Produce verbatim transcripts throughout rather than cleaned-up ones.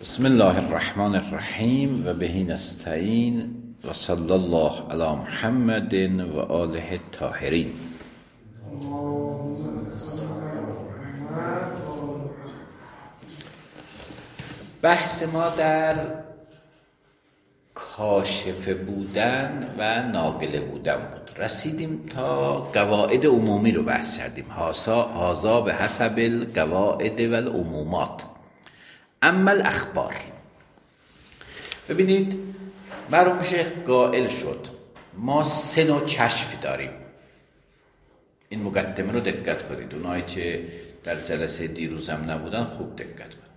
بسم الله الرحمن الرحیم و به نستعین و صلی الله علی محمد و آله الطاهرین. بحث ما در کاشفه بودن و ناگله بودن بود. رسیدیم تا قواعد عمومی رو بحث کردیم. هازا به حسب القواعد و العمومات. اما الاخبار، ببینید مرحوم شیخ قائل شد ما سه نوع کشف داریم. این مقدمه رو دقت کنید، اونایی که در جلسه دیروزم نبودن خوب دقت کنید.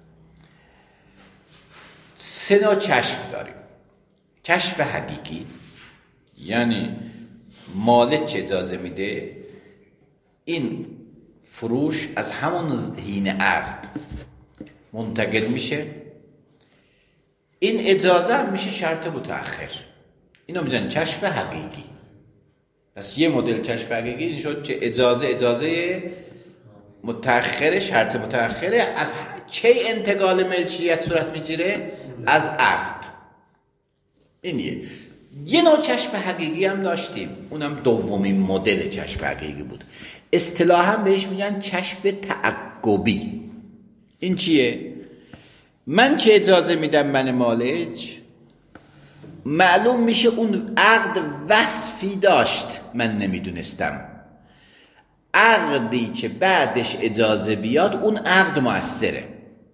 سه نوع کشف داریم. کشف حقیقی، یعنی مالک اجازه میده این فروش از همون حین عقد منتقل میشه، این اجازه هم میشه شرط متأخر. اینو میگن کشف حقیقی. پس یه مدل کشف حقیقی این شد که اجازه اجازه متأخر، شرط متأخره. از کی انتقال ملکیت صورت میگیره؟ از عقد. این یه یه نوع کشف حقیقی هم داشتیم، اونم دومین مدل کشف حقیقی بود. اصطلاحاً بهش میگن کشف تعقبی. این چیه؟ من چه اجازه میدم من مالک، معلوم میشه اون عقد وصفی داشت من نمیدونستم، عقدی که بعدش اجازه بیاد اون عقد مؤثره،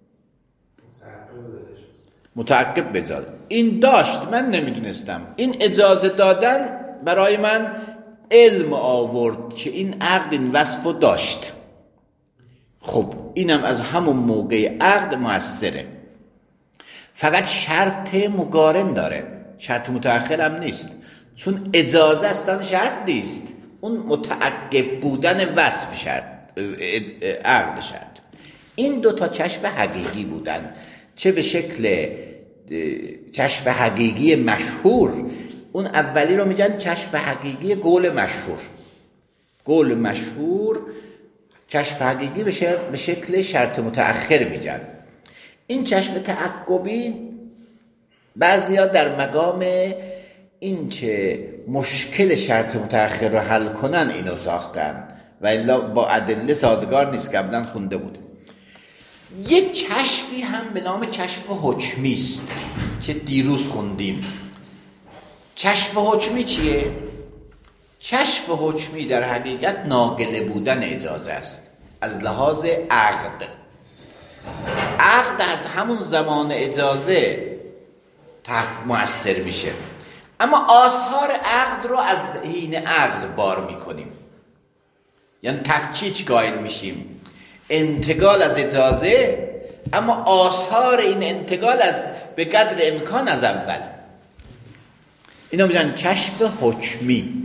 متعقب بذار. این داشت من نمیدونستم، این اجازه دادن برای من علم آورد که این عقد این وصفو داشت. خب اینم از همون موقع عقد مؤثره، فقط شرط مقارن داره، شرط متأخر هم نیست، چون اجازه اصلا شرط نیست، اون متعقب بودن وصف شرط، عقد شرط. این دوتا کشف حقیقی بودن، چه به شکل کشف حقیقی مشهور، اون اولی رو میگن کشف حقیقی قول مشهور. قول مشهور کشف حقیقی به شکل شرط متأخر میگن. این کشف تعقبی بعضیا در مقام این که مشکل شرط متأخر رو حل کنن اینو ساختن و الا با ادله سازگار نیست، قبلا خونده بود. یک کشفی هم به نام کشف حکمی است که دیروز خوندیم. کشف حکمی چیه؟ کشف حکمی در حقیقت ناگله بودن اجازه است از لحاظ عقد. عقد از همون زمان اجازه مؤثر میشه، اما آثار عقد رو از حین عقد بار میکنیم، یعنی تفکیک قائل میشیم، انتقال از اجازه، اما آثار این انتقال از به قدر امکان از اول. اینو میگن کشف حکمی.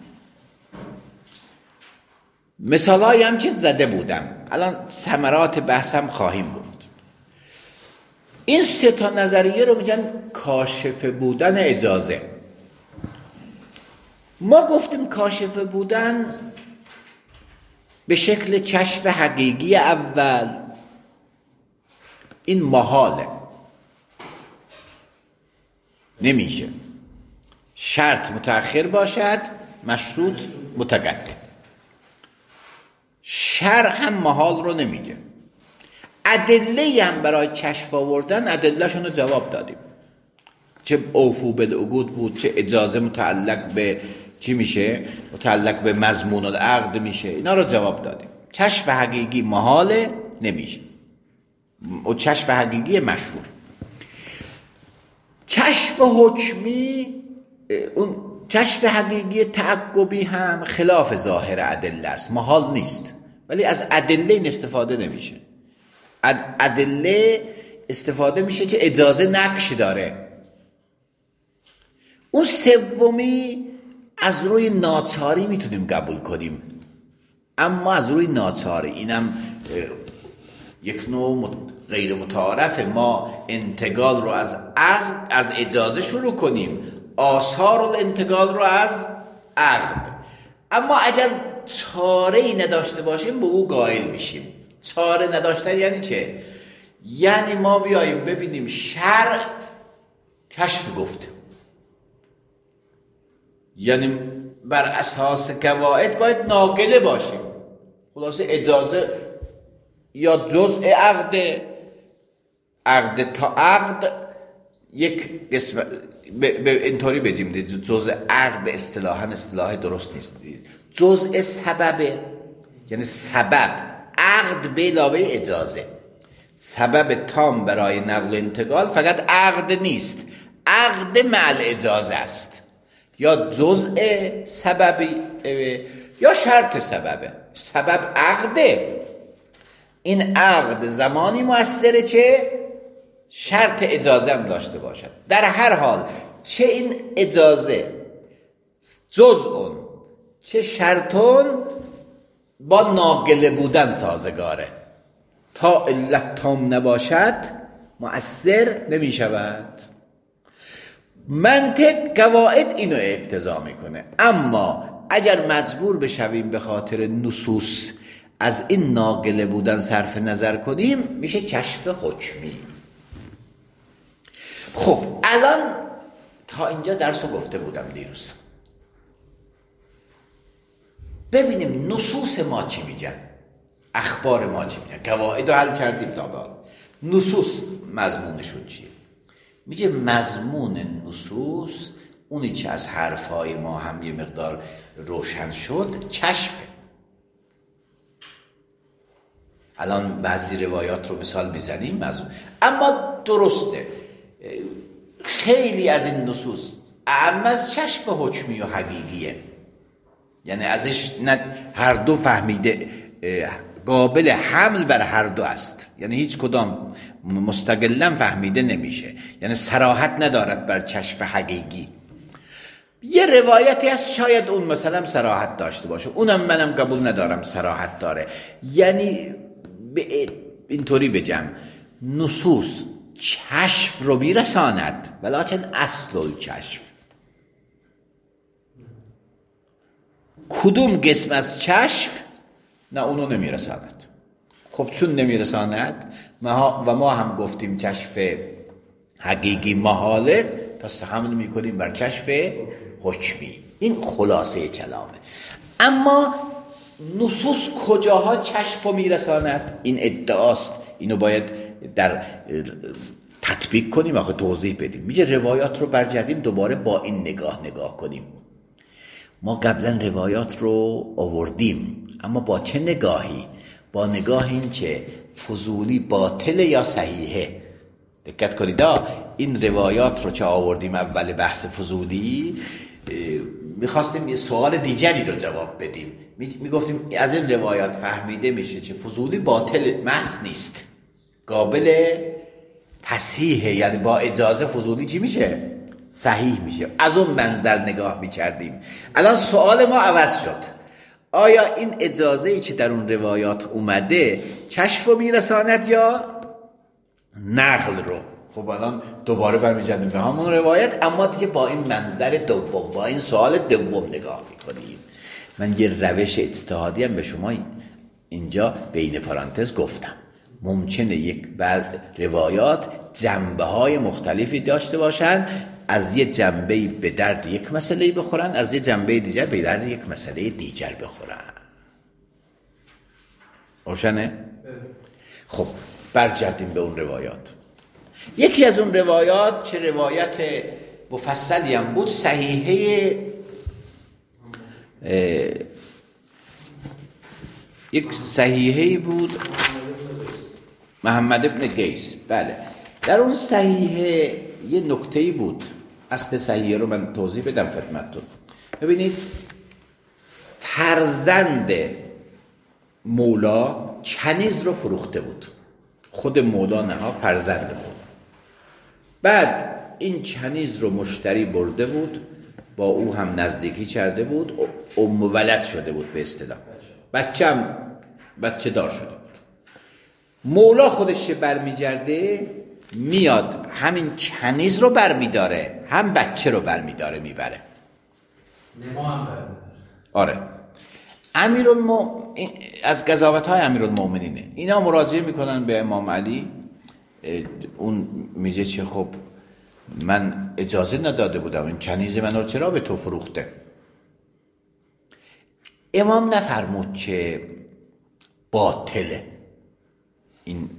مثالایی هم که زده بودم، الان ثمرات بحثم خواهیم گفت. این سه تا نظریه رو میگن کاشفه بودن اجازه. ما گفتیم کاشفه بودن به شکل کشف حقیقی اول این محاله، نمیشه، شرط متأخر باشد، مشروط متقدم. شرع هم محال رو نمیگه. ادله هم برای کشف آوردن ادله شون رو جواب دادیم، چه اوفو بالعقود بود، چه اجازه متعلق به چی میشه، متعلق به مضمون العقد میشه، اینا رو جواب دادیم. کشف حقیقی محاله، نمیشه، و کشف حقیقی مشهور. کشف حکمی، اون کشف حقیقی تعقبی هم خلاف ظاهر ادله است، محال نیست، ولی از ادله این استفاده نمیشه. از ادله استفاده میشه که اجازه نقش داره. اون سومی از روی ناچاری میتونیم قبول کنیم، اما از روی ناچاری، اینم یک نوع غیر متعارف، ما انتقال رو از عقد از اجازه شروع کنیم، آثار الانتقال رو از عقد، اما اگر چاره ای نداشته باشیم به او قائل میشیم. چاره نداشتن یعنی چه؟ یعنی ما بیاییم ببینیم شرع کشف گفته، یعنی بر اساس قواعد باید ناقله باشیم. خلاصه اجازه یا جزء عقد عقد تا عقد یک قسم به اینطوری بگیم جزء عقد اصطلاحاً اصطلاح درست نیست، جزء سببه، یعنی سبب عقد به علاوه اجازه، سبب تام برای نقل و انتقال فقط عقد نیست، عقد مع اجازه است، یا جزء سببی یا شرط سببه. سبب عقده، این عقد زمانی مؤثره که شرط اجازه هم داشته باشد. در هر حال چه این اجازه جزء چه شرطون با ناقله بودن سازگاره، تا علت تام نباشد مؤثر نمی شود. منطق قواعد اینو اقتضا میکنه، اما اگر مجبور بشویم به خاطر نصوص از این ناقله بودن صرف نظر کنیم میشه کشف حکمی. خب الان تا اینجا درسو گفته بودم دیروز، ببینیم نصوص ما چی میگن، اخبار ما چی میگن. قواعد رو حل کردیم تا به حال، نصوص مضمونشون چیه؟ میگه مضمون نصوص اونی که از حرفای ما هم یه مقدار روشن شد کشفه. الان بعضی روایات رو مثال میزنیم مضمون، اما درسته خیلی از این نصوص اعم از کشف حکمی و حقیقیه، یعنی ازش نه هر دو فهمیده، قابل حمل بر هر دو است، یعنی هیچ کدام مستقلا فهمیده نمیشه، یعنی صراحت ندارد بر کشف حقیقی. یه روایتی هست شاید اون مثلا صراحت داشته باشه، اونم منم قبول ندارم صراحت داره. یعنی اینطوری بگم نصوص کشف رو میرساند ولیکن اصل الکشف کدوم قسم از کشف نه اونو نمیرساند. خب چون نمیرساند و ما هم گفتیم کشف حقیقی محاله، پس حمل میکنیم بر کشف حکمی. این خلاصه کلامه. اما نصوص کجاها کشف رو میرساند؟ این ادعاست، اینو باید در تطبیق کنیم، آخه توضیح بدیم. میگه روایات رو برگردیم دوباره با این نگاه نگاه کنیم. ما قبلا روایات رو آوردیم، اما با چه نگاهی؟ با نگاه این که فضولی باطل یا صحیحه. دقت کنید، این روایات رو چه آوردیم اول بحث فضولی، میخواستیم یه سوال دیگری رو جواب بدیم. میگفتیم از این روایات فهمیده میشه که فضولی باطل محض نیست، قابل تصحیحه، یعنی با اجازه فضولی چی میشه؟ صحیح میشه. از اون منظر نگاه میکردیم. الان سوال ما عوض شد، آیا این اجازه‌ای که در اون روایات اومده کشف رو میرساند یا نقل رو؟ خب الان دوباره برمیگردیم به همون روایت، اما دیگه با این منظر دوم، با این سوال دوم نگاه میکنیم. من یه روش اجتهادی هم به شما اینجا بین پرانتز گفتم. ممکنه یک بعد روایات جنبه های مختلفی داشته باشن، از یه جنبه به درد یک مسئله بخورن، از یه جنبه دیگر به درد یک مسئله دیگر بخورن. روشنه؟ خب برگردیم به اون روایات. یکی از اون روایات که روایت مفصلی هم بود، صحیحه یک صحیحه بود، محمد ابن قیس. بله، در اون صحیحه یه نکته‌ای بود. اصل صحیحه رو من توضیح بدم خدمتتون. ببینید، فرزند مولا کنیز رو فروخته بود. خود مولا نه، فرزند بود. بعد این کنیز رو مشتری برده بود، با او هم نزدیکی کرده بود، ام ولد شده بود به اصطلاح، بچه هم بچه دار شده بود. مولا خودش برمیگرده میاد همین کنیز رو برمیداره، هم بچه رو برمیداره میبره. نما هم برمیداره. آره. امیرالمومنین از قضاوت های امیرالمومنینه. اینا مراجعه میکنن به امام علی، اون میگه چه خب من اجازه نداده بودم، این کنیز من رو چرا به تو فروخته؟ امام نفرمود که باطله این،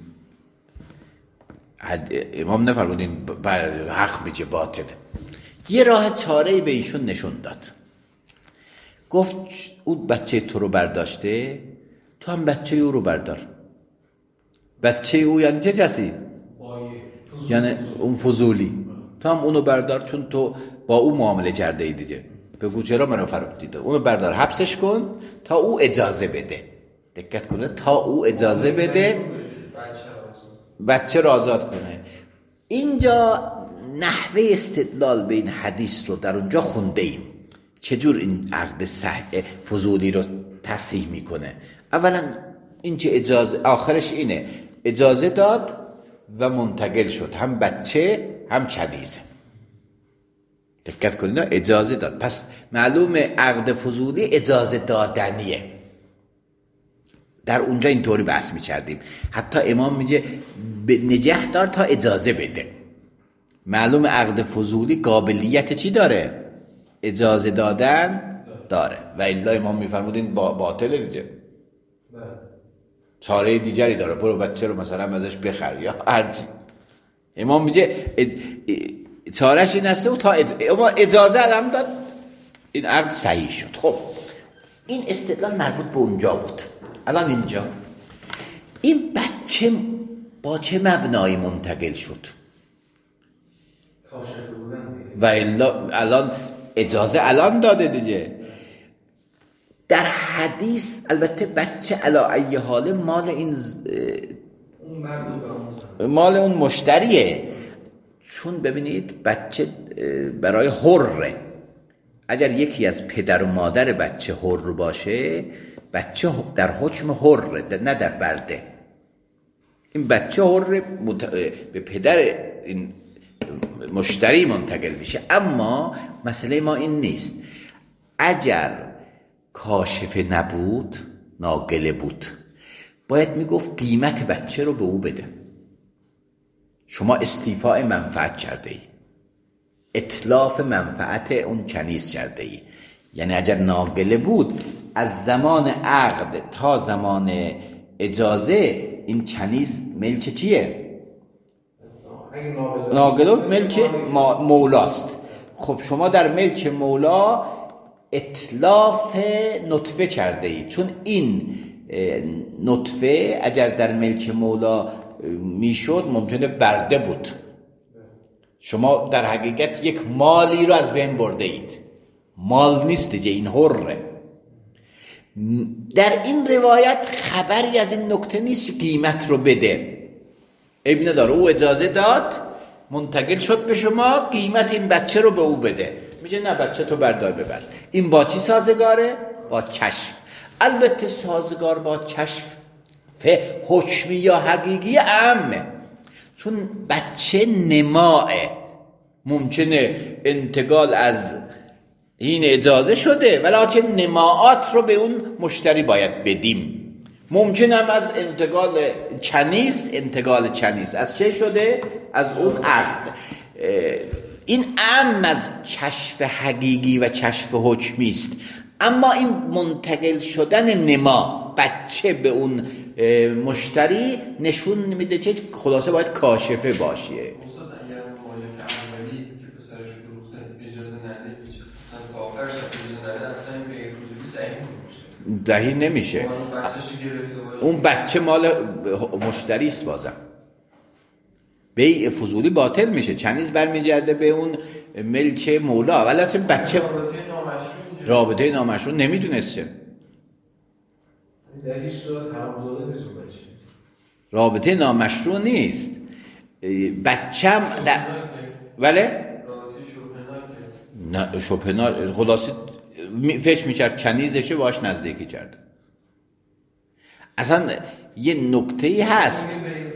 امام نفرمود این حق میگه باطله. یه راه چاره‌ای به ایشون نشون داد. گفت اون بچه تو رو برداشته، تو هم بچه او رو بردار. بچه او یعنی چه کسی؟ یعنی اون فضولی. تو هم اونو بردار، چون تو با او معامله کرده ای دیگه. بگو چرا منو فروختید؟ اونو بردار حبسش کن تا او اجازه بده. دقت کنه، تا او اجازه بده بچه رو آزاد کنه. اینجا نحوه استدلال به این حدیث رو در اونجا خونده ایم، چجور این عقد صحیح فضولی رو تصحیح میکنه. اولا این چه اجازه، آخرش اینه اجازه داد و منتقل شد، هم بچه هم کنیزه. دقت کنید، اجازه داد. پس معلوم عقد فضولی اجازه دادنیه. در اونجا اینطوری بحث می‌کردیم، حتی امام میگه نگه دار تا اجازه بده. معلوم عقد فضولی قابلیت چی داره؟ اجازه دادن داره. و الا امام میفرمودین با باطل دیگه، چاره دیگری داره، برو بچه رو مثلا ازش بخر یا هرچی. امام میگه چارهش این است و تا اجازه هم داد این عقد صحیح شد. خب این استدلال مربوط به اونجا بود. الان اینجا این بچه با چه مبنایی منتقل شد؟ و الا الان اجازه الان داده دیگه. در حدیث البته بچه علا ای حال مال این مال اون مشتریه، چون ببینید بچه برای حره. اگر یکی از پدر و مادر بچه حر باشه، بچه در حکم حره، نه در برده. این بچه حر مت... به پدر این مشتری منتقل میشه. اما مسئله ما این نیست. اگر کاشفه نبود، ناگله بود، باید میگفت قیمت بچه رو به او بده. شما استیفاء منفعت کرده ای، اتلاف منفعت اون کنیز کرده ای. یعنی اگر ناگله بود، از زمان عقد تا زمان اجازه این کنیز ملک چیه؟ ناگله ملک مولاست. خب شما در ملک مولا اتلاف نطفه کرده ای، چون این نطفه اگر در ملک مولا میشد ممکنه برده بود. شما در حقیقت یک مالی رو از بین برده اید، مال نیست دیگه، این حره. در این روایت خبری از این نکته نیست قیمت رو بده. عیب نداره، او اجازه داد، منتقل شد به شما، قیمت این بچه رو به او بده. میگه نه، بچه تو بردار ببر. این با چی سازگاره؟ با کشف. البته سازگار با کشف حکمی یا حقیقی عامه، چون بچه نماه، ممکنه انتقال از این اجازه شده ولیکن نماعات رو به اون مشتری باید بدیم. ممکنه هم از انتقال کنیز، انتقال کنیز از چه شده؟ از اون عقد. این عام از کشف حقیقی و کشف حکمی است. اما این منتقل شدن نما بچه به اون مشتری نشون میده که خلاصه باید کاشفه باشه. دهی نمیشه، اون بچه مال مشتری است. بازم بیع فضولی باطل میشه، کنیز برمیگرده به اون ملک مولا. ولی بچه رابطه نامشروع نمیدونست چه در این صورت حرامزاده نیست. بچه رابطه نامشروع نیست، بچم در... ولی نه شبهناک، خلاصی فکر میکرد کنیزشه، باش نزدیکی کرد. اصلا یه نکته‌ای هست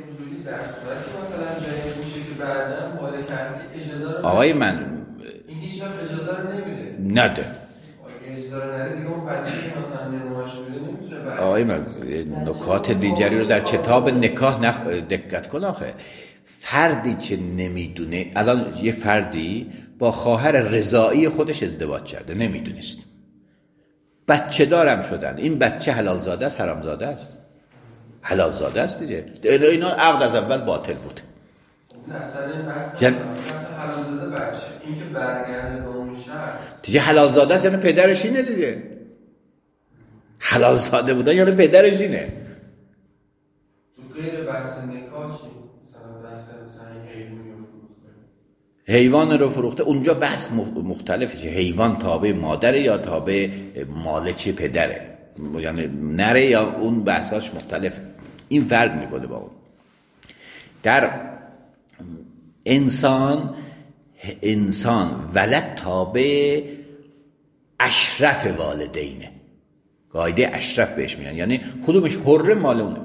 آقای من، این هیچ وقت اجازه رو نمیده، نده اجازه رو نده دیگه. اون بچه‌ای مثلا نمایش میده نمیتونه. آقای من نکات دیگری رو در کتاب نکاح نخ... دقت کن. آخه فردی که نمیدونه، الان یه فردی با خواهر رضاعی خودش ازدواج کرده، نمیدونست، بچه دارم شدن، این بچه حلال زاده است حرام زاده است؟ حلال زاده است دیگه. اینا عقد از اول باطل بود. اصلا این بحث جن... حلال زاده بچه این که برگرده به اون شخص دیگه حلال زاده است، یعنی پدرش اینه دیگه. حلال زاده بودن یعنی پدرش اینه. تو غیر بحث نکاح چی؟ مثلا بحث مثلا حیوانی رو فروخته، حیوان رو فروخته، اونجا بحث مختلفه، حیوان تابع مادره یا تابع مالک پدره، یعنی نره یا اون بحثاش مختلفه. این فرق میکنه با اون. در انسان انسان ولد تابع اشرف والدینه، قاعده اشرف بهش میگن، یعنی کدومش حره مال اونه.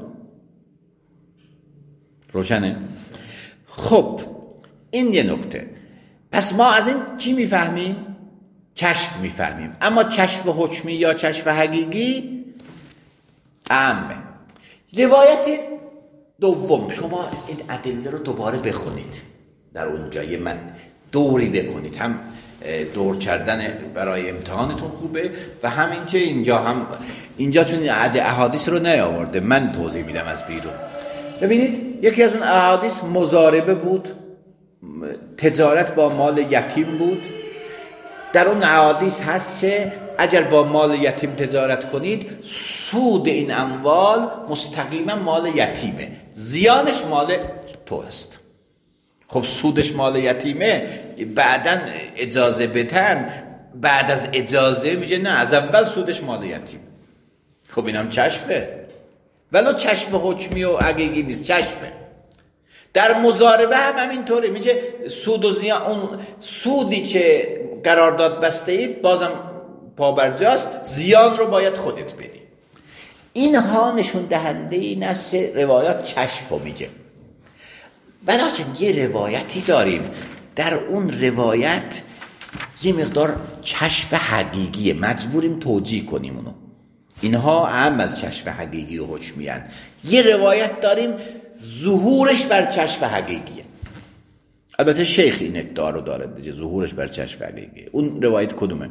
روشنه؟ خب این یه نکته. پس ما از این چی میفهمیم؟ کشف میفهمیم. اما کشف حکمی یا کشف حقیقی عامه. روایت دوم، شما این ادله رو دوباره بخونید، در اونجا یه من دوری بکنید، هم دور کردن برای امتحانتون خوبه و همین که اینجا هم اینجا چون احادیث رو نیاورده، من توضیح میدم از بیرون. ببینید یکی از اون احادیث مضاربه بود، تجارت با مال یتیم بود. در اون احادیث هست که اگر با مال یتیم تجارت کنید، سود این اموال مستقیما مال یتیمه، زیانش مال تو است. خب سودش مال یتیمه، بعدن اجازه بتن، بعد از اجازه میگه نه از اول سودش مال یتیم. خب اینم چشفه، ولو چشف حکمی و حقیقی نیست، چشفه. در مضاربه هم همینطوره، میگه سود و زیان، اون سودی که قرارداد بسته اید بازم پابرجاست، زیان رو باید خودت بدی. اینها نشون دهنده این است که روایات چشف رو میگه. بنابراین یه روایتی داریم، در اون روایت یه مقدار چشف حقیقیه، مجبوریم توجیه کنیم اونو. اینها هم از چشف حقیقی و حکمی هستند. یه روایت داریم ظهورش بر چشف حقیقیه. البته شیخ این ادعا رو داره دیگه، ظهورش بر چشف حقیقیه. اون روایت کدومه؟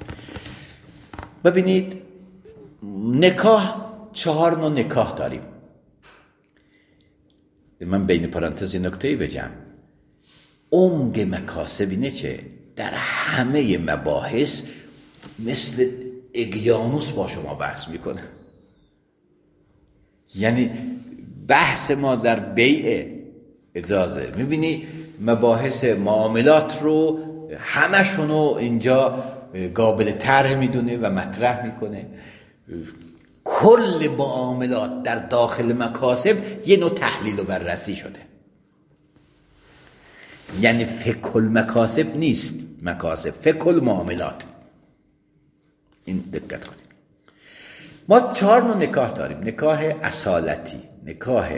ببینید نکاح، چهار نوع نکاح داریم. من بین پرانتز نکته‌ای بگم، عمق مکاسب اینه که در همه مباحث مثل اقیانوس با شما بحث میکنه. یعنی بحث ما در بیع اجازه، میبینی مباحث معاملات رو همشونو اینجا قابل طرح میدونه و مطرح میکنه. کل معاملات در داخل مکاسب یه نوع تحلیل و بررسی شده. یعنی فقه المکاسب نیست مکاسب، فقه المعاملات. این دقت کنید. ما چهار نوع نکاح داریم: نکاح اصالتی، نکاح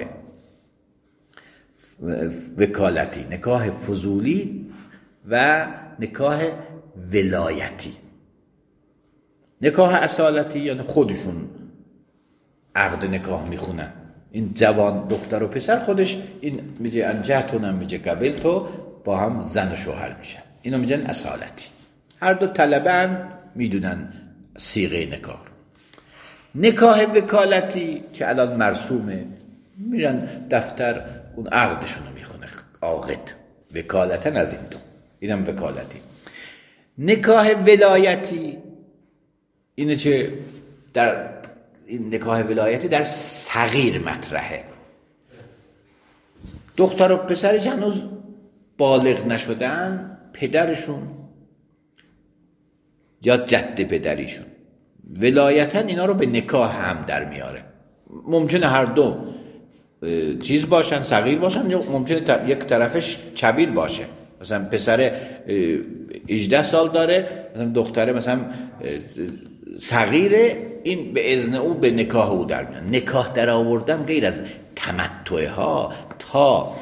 وکالتی، نکاح فضولی و نکاح ولایتی. نکاح اصالتی یعنی خودشون عقد نکاح میخونن، این جوان دختر و پسر خودش این میگه انجهتونم، میگه قبل تو، با هم زن و شوهر میشن، اینو میگن اصالتی. هر دو طلبن، میدونن صیغه نکاح. نکاح وکالتی که الان مرسومه، میرن دفتر اون عقدشونو میخونه عاقد، وکالتن از این دو، اینم وکالتی. نکاح ولایتی اینه که در این نکاح ولایتی در صغیر مطرحه، دختر و پسرش هنوز بالغ نشدن، پدرشون یا جد پدریشون ولایتاً اینا رو به نکاح هم در میاره. ممکنه هر دو چیز باشن، صغیر باشن، یا ممکنه یک طرفش کبیر باشه، مثلا پسر هجده سال داره، مثلا دختره مثلا صغیره، این به اذن او به نکاح او در میاد. نکاح در آوردن غیر از تمتع ها تا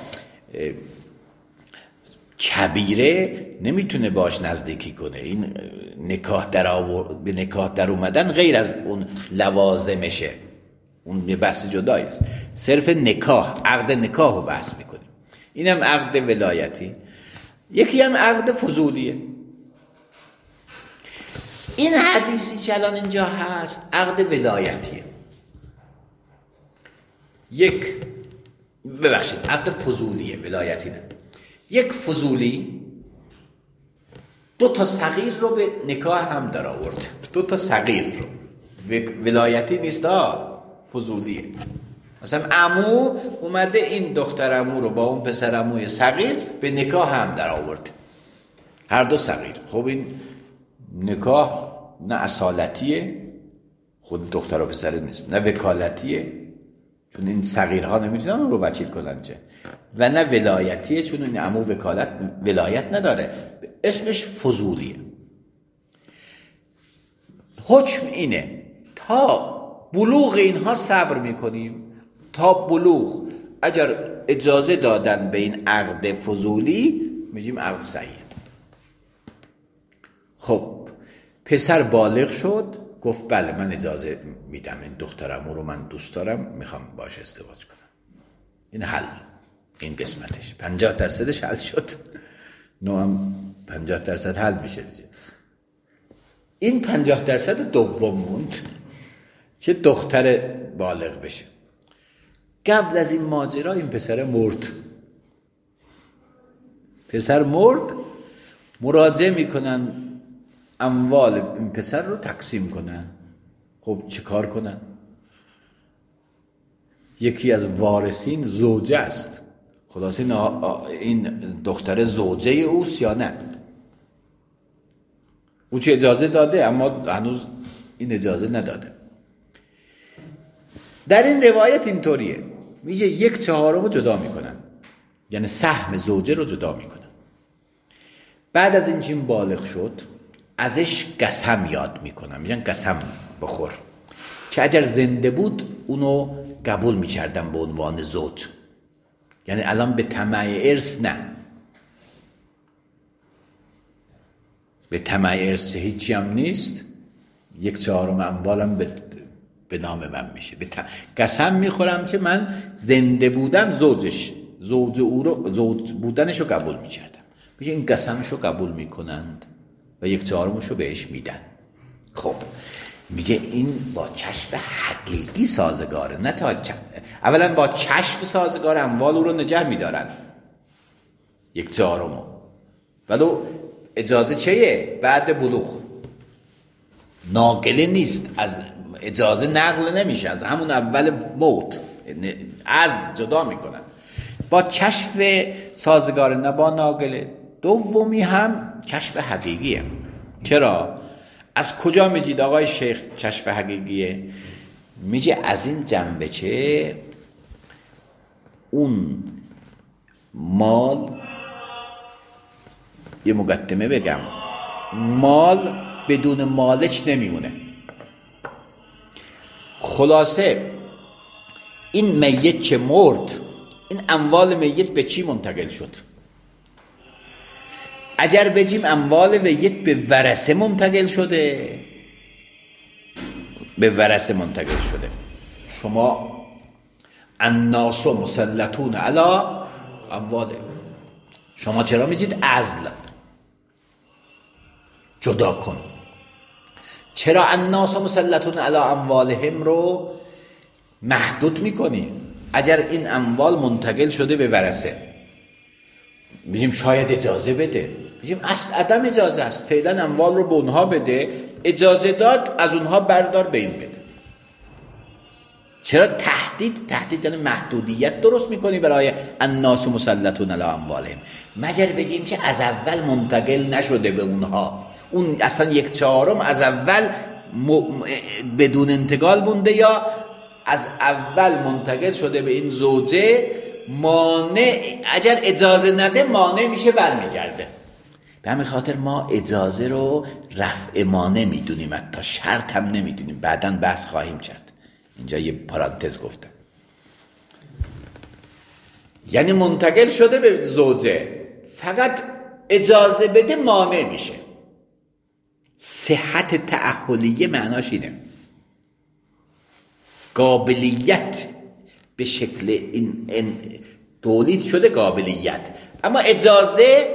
کبیره نمیتونه باش نزدیکی کنه. این نکاح در آورد، به نکاح در اومدن غیر از اون لوازمشه، اون یه بحث جدایی است. صرف نکاح، عقد نکاح رو بحث میکنیم. اینم عقد ولایتی. یکی هم عقد فضولیه. این حدیثی که الان اینجا هست عقد ولایتیه. یک ببخشید عقد فضولیه، ولایتی نه. یک فضولی دو تا صغیر رو به نکاح هم در آورد، دو تا صغیر رو. ولایتی نیست ها، فضولیه. مثلا عمو اومده این دختر عمو رو با اون پسر عموی صغیر به نکاح هم در آورد، هر دو صغیر. خب این نکاح نه اصالتیه، خود دختر و پسر نیست، نه وکالتیه چون این صغیرها نمیتونن اون رو وکیل کنن چه، و نه ولایتیه چون این عمو وکالت ولایت نداره، اسمش فضولیه. حکم اینه تا بلوغ اینها صبر میکنیم، تا بلوغ اگر اجازه دادن به این عقد فضولی میگیم عقد صحیح. خب پسر بالغ شد، گفت بله من اجازه میدم این دخترمو رو من دوست دارم، میخوام باش ازدواج کنم. این حل، این قسمتش پنجاه درصدش حل شد، نو هم پنجاه درصد حل میشه. این پنجاه درصد دوم موند چه دختر بالغ بشه. قبل از این ماجرا این پسر مرد. پسر مرد، مراجعه میکنن اموال این پسر رو تقسیم کنن. خب چه کار کنن؟ یکی از وارثین زوجه است، خلاص این, این دختر زوجه اوست یا نه؟ او چه اجازه داده اما هنوز این اجازه نداده. در این روایت اینطوریه، میگه یک چهارم رو جدا میکنن، یعنی سهم زوجه رو جدا میکنن. بعد از این چین بالغ شد ازش قسم یاد میکنن، میگن قسم بخور که اگر زنده بود اونو قبول میکردن به عنوان زوج. یعنی الان به طمع ارث نه، به طمع ارث هیچی هم نیست، یک چهارم اموالم به به نام من میشه. به ت... قسم میخورم که من زنده بودم زوجش زوج او رو زوج بودنشو قبول میکردم. میگه این قسمشو قبول میکنند و یک چهارمشو بهش میدن. خب میگه این با کشف حقیقی سازگاره، نه تا اولا با کشف سازگار اموال او رو نگه میدارن یک چهارمو، ولو اجازه چیه؟ بعد بلوغ ناقله نیست، از اجازه نقل نمیشه، از همون اول موت از جدا میکنن. با کشف سازگار، نه با ناقله. دومی هم کشف حقیقیه. چرا؟ از کجا میگید آقای شیخ کشف حقیقیه؟ میگه از این جنبه چه اون مال، یه مقدمه بگم، مال بدون مالک نمیمونه. خلاصه این میت که مرد، این اموال میت به چی منتقل شد؟ اگر بگیم اموال میت به ورثه منتقل شده، به ورثه منتقل شده. شما الناس مسلطون علی امواله، شما چرا میگید عزل جدا کن؟ چرا الناس مسلطون علی اموالهم رو محدود میکنی؟ اگر این اموال منتقل شده به ورثه، میگیم شاید اجازه بده، میگیم اصل عدم اجازه است، فعلا اموال رو به اونها بده، اجازه داد از اونها بردار به این بده. چرا تهدید؟ تهدید یعنی محدودیت درست میکنی برای الناس مسلطون علی اموالهم. مگر بگیم که از اول منتقل نشده به اونها، اون اصلا یک چهارم از اول م... بدون انتقال مونده، یا از اول منتقل شده به این زوجه، مانع اگر اجازه نده مانع میشه برمیگرده. به همین خاطر ما اجازه رو رفع مانع میدونیم، حتی شرط هم نمیدونیم، بعداً بحث خواهیم کرد. اینجا یه پرانتز گفتم. یعنی منتقل شده به زوجه، فقط اجازه بده مانع میشه. صحت تأهلیه معناش اینه، قابلیت به شکل این, این تولید شده قابلیت، اما اجازه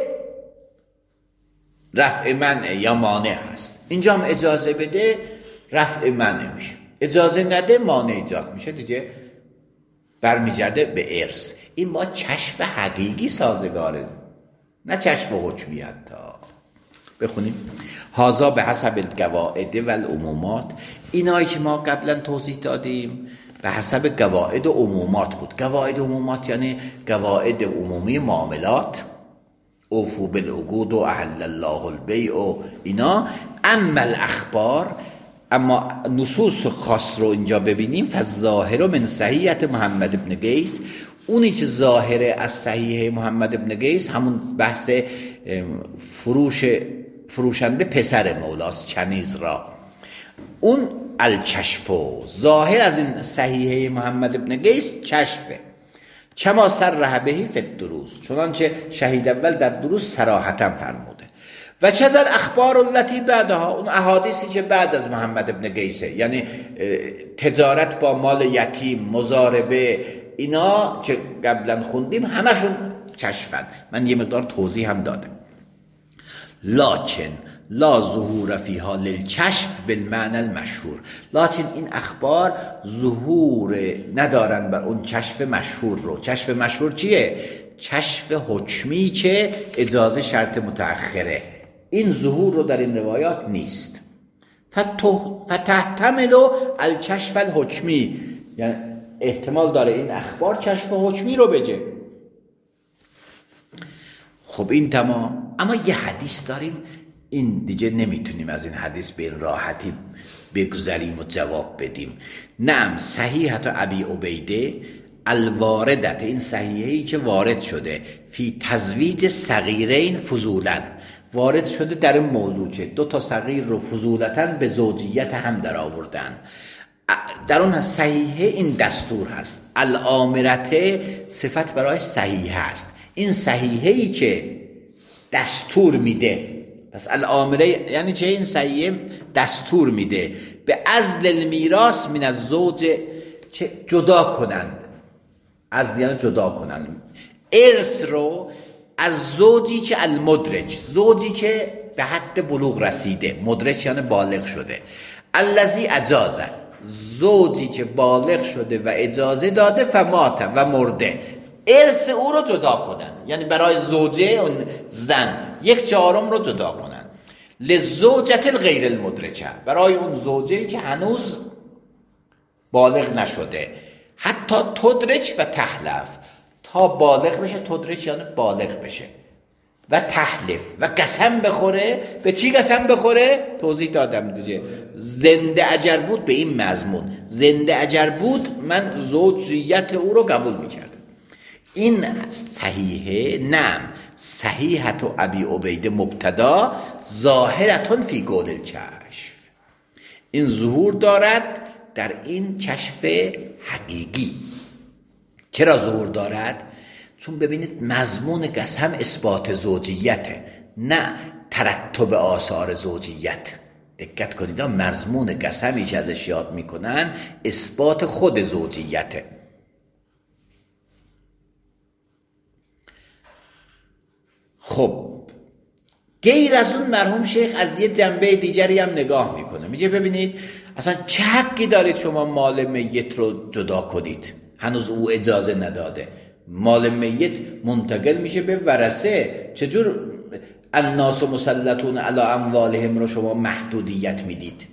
رفع منع یا مانع هست. اینجا هم اجازه بده رفع منع میشه، اجازه نده مانع ایجاد میشه دیگه، برمیگرده به ارث. این با کشف حقیقی سازگاره، نه کشف حکمیت. تا بخونیم هازا به حسب القواعد و العمومات، اینایی که ما قبلا توضیح دادیم به حسب قواعد و عمومات بود. قواعد و عمومات یعنی قواعد عمومی معاملات، اوفو بالعقود و احل الله البیع و اینا. اما الاخبار، اما نصوص خاص رو اینجا ببینیم، فالظاهر من صحیحت محمد ابن قیس، اونی که ظاهره از صحیح محمد ابن قیس همون بحث فروش فروشنده پسر مولاست کنیز را، اون الکشفو، ظاهر از این صحیحه محمد ابن قیس کشفه. کما صرح بهی فی الدروس، چنانچه شهید اول در دروس صراحتا فرموده. و چذر اخبار التي بعدها، اون احادیثی که بعد از محمد ابن قیسه، یعنی تجارت با مال یتیم، مضاربه، اینا که قبلا خوندیم همشون کشفن. من یه مقدار توضیح هم دادم. لکن لا ظهور فیها للکشف بالمعنى المشهور، لکن این اخبار ظهور ندارن بر اون کشف مشهور رو. کشف مشهور چیه؟ کشف حکمی که اجازه شرط متأخره، این ظهور رو در این روایات نیست. فتحتمل الکشف الحکمی، یعنی احتمال داره این اخبار کشف حکمی رو بگه. خب این تمام. اما یه حدیث داریم، این دیگه نمیتونیم از این حدیث به راحتی بگذریم و جواب بدیم. نعم صحیحت ابی عبیده الواردت، این صحیحه‌ای که وارد شده فی تزویج صغیرین فضولا، وارد شده در این موضوع چه دو تا صغیر رو فضولتاً به زوجیت هم در آوردن. در اون صحیحه این دستور هست، الامرته صفت برای صحیحه است. این صحیحه‌ای که دستور میده، پس الامره یعنی چه؟ این صحیحه دستور میده به عزل المیراث من الزوج، چه جدا کنند، عزل یعنی جدا کنند ارث رو از زوجی که المدرج، زوجی که به حد بلوغ رسیده، مدرج یعنی بالغ شده، الذی اجازه، زوجی که بالغ شده و اجازه داده، فمات و مرده، ارث او رو جدا کنن، یعنی برای زوجه اون زن یک چهارم رو جدا کنن. لزوجت الغیر المدرجه، برای اون زوجه‌ای که هنوز بالغ نشده، حتی تدرج و تحلف، تا بالغ بشه، تدرج یعنی بالغ بشه، و تحلف و قسم بخوره. به چی قسم بخوره؟ توضیح دادم دیگه. زنده اجر بود به این مضمون، زنده اجر بود من زوجیت او رو قبول میکردم. این صحیحه، نعم صحیحت و ابی عبیده مبتدا ظاهرتون فی قول الکشف، این ظهور دارد در این کشف حقیقی. چرا ظهور دارد؟ چون ببینید مضمون قسم اثبات زوجیته، نه ترتب آثار زوجیت. دقت کنید، مضمون قسمی که ازش یاد میکنن اثبات خود زوجیته. خب غیر از اون مرحوم شیخ از یه جنبه دیگری هم نگاه میکنه، میگه ببینید اصلا چه حقی دارید شما مال میت رو جدا کنید؟ هنوز او اجازه نداده، مال میت منتقل میشه به ورثه، چجور الناس مسلطون علی اموالهم رو شما محدودیت میدید؟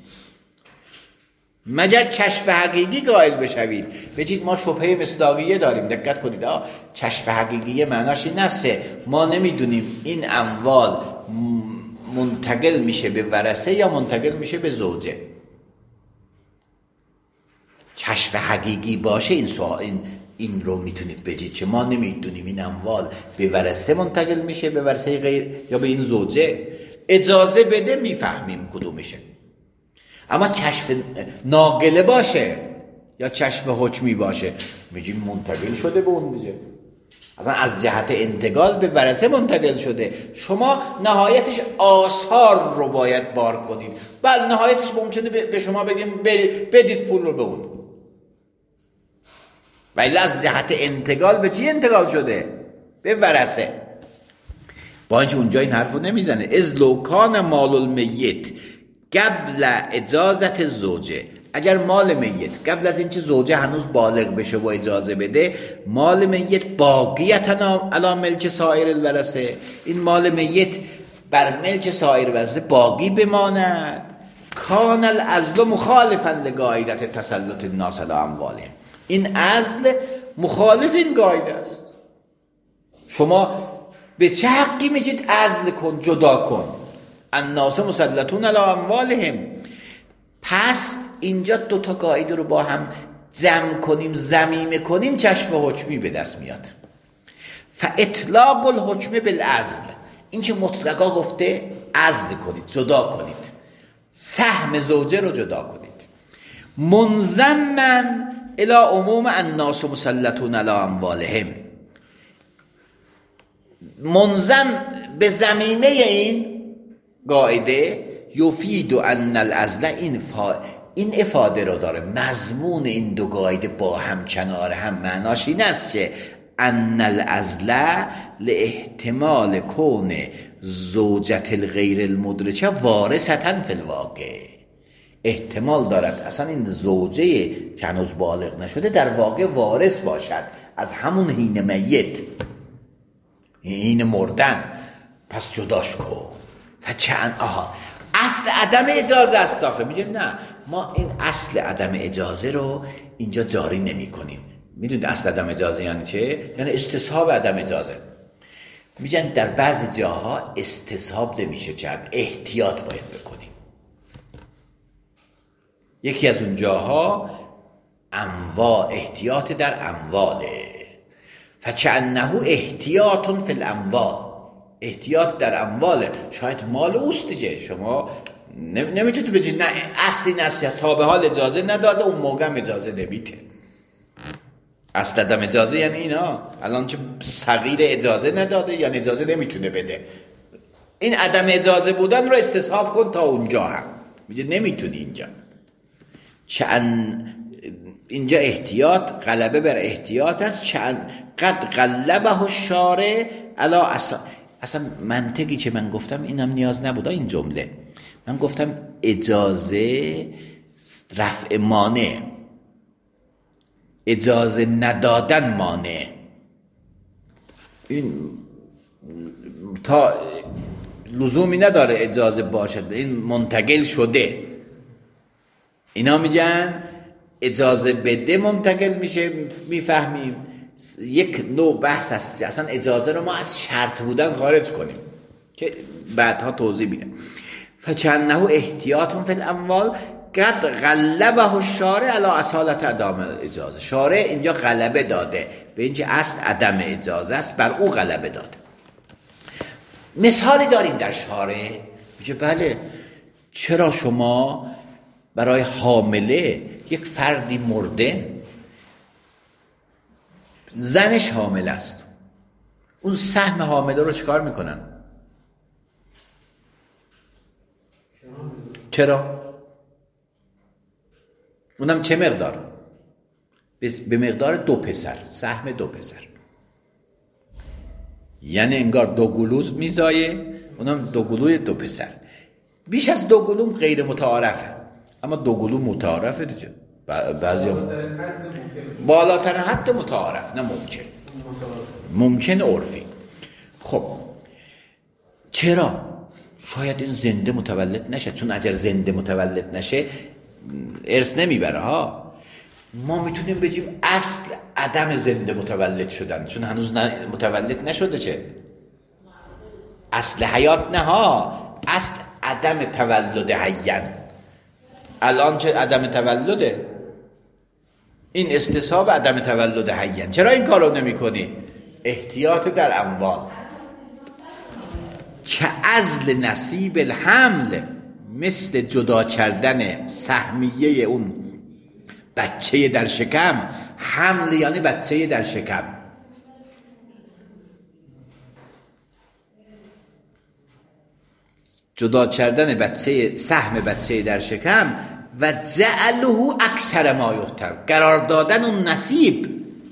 مگر کشف حقیقی قائل بشوید. بگید ما شبهه مصداقیه داریم. دقت کنید، کشف حقیقیه معناش این است ما نمیدونیم این اموال منتقل میشه به ورثه یا منتقل میشه به زوجه. کشف حقیقی باشه این سوال این این رو میتونید بگید که ما نمیدونیم این اموال به ورثه منتقل میشه، به ورثه غیر یا به این زوجه. اجازه بده میفهمیم کدومشه. اما کشف ناقله باشه یا کشف حکمی باشه میگیم منتقل شده به اون دیگه، اصلا از جهت انتقال به ورثه منتقل شده. شما نهایتش آثار رو باید بار کنید. بله نهایتش ممکنه به شما بگیم بدید پول رو به اون. ولی از جهت انتقال به چی انتقال شده؟ به ورثه. با اینکه اونجا این حرفو نمیزنه. از لو کان مال المیت قبل اجازت زوجه، اگر مال میت قبل از اینکه زوجه هنوز بالغ بشه و اجازه بده، مال میت باقیتن علی ملک سایر الورثه، این مال میت بر ملک سایر الورثه باقی بماند، کان العزل مخالفا لقاعده تسلط الناس علی اموالهم، این عزل مخالف این قاعده است. شما به چه حقی میگید عزل کن، جدا کن؟ الناس مسلطون علی اموالهم. پس اینجا دوتا قاعده رو با هم جمع کنیم، ضمیمه کنیم، چشم حکمی به دست میاد. فاطلاق الحکم بالعزل، این که مطلقا گفته عزل کنید، جدا کنید، سهم زوجه رو جدا کنید. منضمن الی عموم الناس مسلطون علی اموالهم، منضم به ضمیمه این قاعده، یفید ان العزل، این فا... این افاده رو داره. مضمون این دو قاعده با هم کنار هم معناش این است که ان العزل لاحتمال کون زوجة الغیر المدرجه وارثة فی الواقع، احتمال دارد اصلا این زوجه که هنوز بالغ نشده در واقع وارث باشد از همون حین میت، حین مردن. پس جداش کن. فچند آها اصل عدم اجازه است. آخه میگه نه، ما این اصل عدم اجازه رو اینجا جاری نمی کنیم. میدونید اصل عدم اجازه یعنی چه؟ یعنی استصحاب عدم اجازه. میگن در بعضی جاها استصحاب نمیشه کرد، احتیاط باید بکنیم. یکی از اون جاها اموال، احتیاط در امواله. فچنه احتیاط فی الاموال، احتیاط در امواله. شاید مال اوست دیگه، شما نمیتونید بگید نه اصلی نصیحت تا به حال اجازه نداده، اون موقع هم اجازه نمیده. اصل عدم اجازه یعنی اینا، الان چه صغیر اجازه نداده یا اجازه نمیتونه بده، این عدم اجازه بودن رو استصحاب کن تا اونجا هم میگه نمیتونی اینجا. چند اینجا احتیاط، غلبه بر احتیاط است. چند قد غلبه الشارع علی اصلا اصلا منطقی که من گفتم اینم نیاز نبود این جمله. من گفتم اجازه رفع مانع، اجازه ندادن مانع. این تا لزومی نداره اجازه باشد، این منتقل شده. اینا میگن اجازه بده منتقل میشه، میفهمیم. یک نوع بحث هست اصلا اجازه رو ما از شرط بودن خارج کنیم که بعدها توضیح میدم. فچنه احتیاط فی الاموال قد غلبه الشارع علی اصالت عدم اجازه، شارع اینجا غلبه داده به اینکه اصل عدم اجازه است، بر او غلبه داده. مثالی داریم در شارع میگه بله، چرا شما برای حامله یک فردی مرده، زنش حامل است، اون سهم حامله رو چیکار میکنن؟ چرا؟ اونم چه مقدار؟ به مقدار دو پسر، سهم دو پسر. یعنی انگار دو گلوز میزایه، اونم دو گلوی دو پسر. بیش از دو گلو غیر متعارفه، اما دو گلو متعارفه دیگه. بعضی هم بالاتر حد متعارف، نه ممکن، ممکن عرفی. خب چرا؟ شاید این زنده متولد نشه، چون اگر زنده متولد نشه ارث نمیبره ها. ما میتونیم بگیم اصل عدم زنده متولد شدن، چون هنوز متولد نشده. چه اصل حیات نه ها، اصل عدم تولد حیان. الان چه عدم تولده؟ این استصحاب عدم تولد حیان. چرا این کارو نمی کنی؟ احتیاط در اموال. که عزل نصیب الحمل، مثل جدا کردن سهمیه اون بچه در شکم. حمل یعنی بچه در شکم. جدا کردن بچه، سهم بچه در شکم. و جعله اکثر ما یحتر، قرار دادن اون نصیب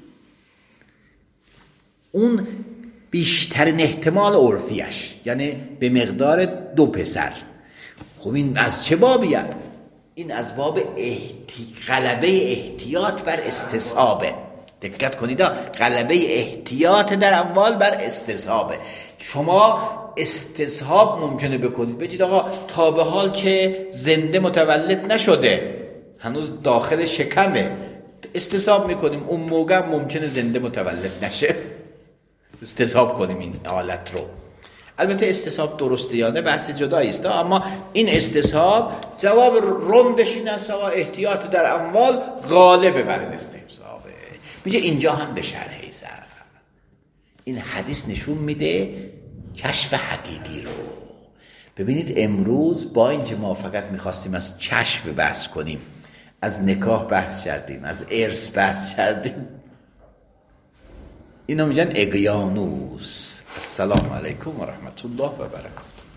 اون بیشترین احتمال عرفیش، یعنی به مقدار دو پسر. خب این از چه بابیه؟ این از باب احتی... غلبه احتیاط بر استصحابه. دقت کنید، غلبه احتیاط در اموال بر استصحابه. شما استصحاب ممکنه بکنید، بگید آقا تا به حال که زنده متولد نشده، هنوز داخل شکمه، استصحاب میکنیم اون موقع ممکنه زنده متولد نشه، استصحاب کنیم این حالت رو. البته استصحاب درسته یا نه بحث جدایی است، اما این استصحاب جواب رندش این است آقا احتیاط در اموال غالب بر استصحابه. میگه اینجا هم به شرح زد. این حدیث نشون میده کشف حقیقی رو. ببینید امروز با اینکه ما فقط میخواستیم از کشف بحث کنیم، از نکاح بحث کردیم، از ارث بحث کردیم، اینا میگن اقیانوس. السلام علیکم و رحمت الله و برکاته.